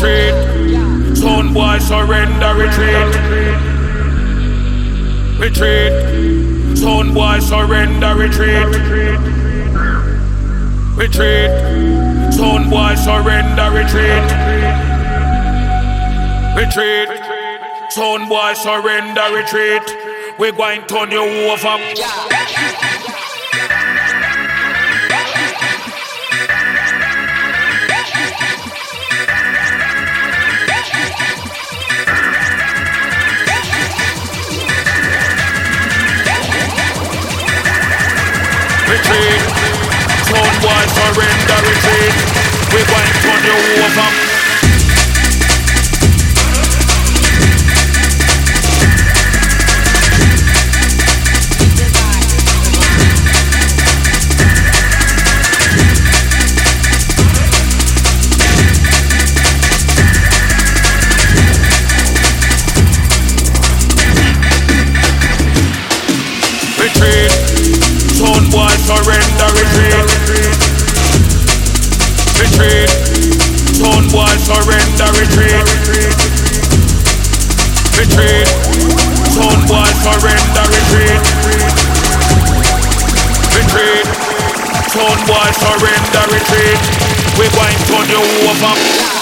Retreat. Sound boy surrender, retreat. Retreat. Sound boy surrender, retreat. Retreat. Sound boy surrender, retreat. Retreat. Sound boy surrender, retreat. We going turn you over. Retreat. Sound boy surrender, retreat. We going turn you over. Retreat. Sound boy surrender, retreat. Retreat. Sound boy surrender, retreat. Retreat. Sound boy surrender, retreat. Retreat. Sound boy surrender, retreat. We going to turn you over.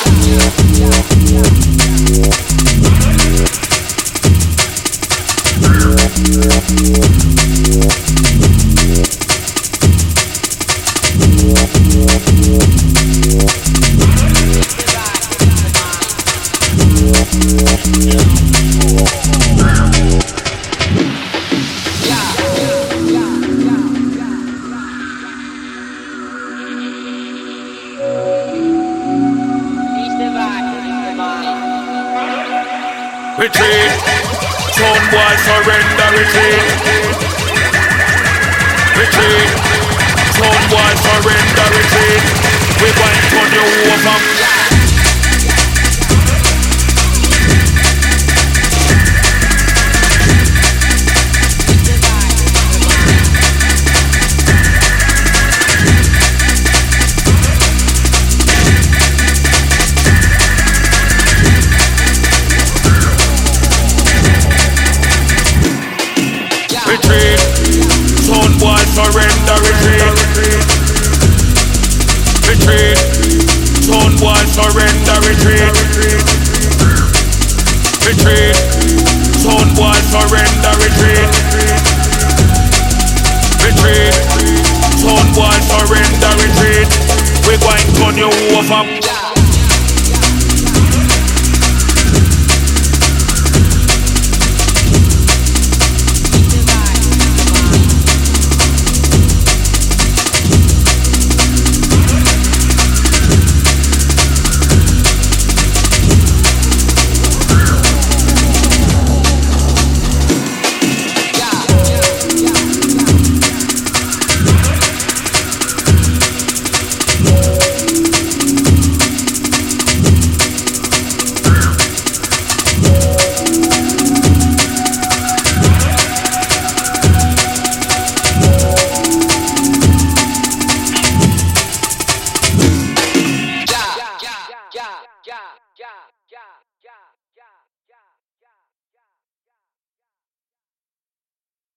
Retreat. Sound boy surrender, retreat. Retreat. Sound boy surrender, retreat. We going to turn you over. Retreat. Sound boy surrender, retreat. Retreat. Sound boy surrender, retreat. Retreat. Sound boy surrender, retreat. Retreat. Sound boy surrender, retreat. We going to turn you over.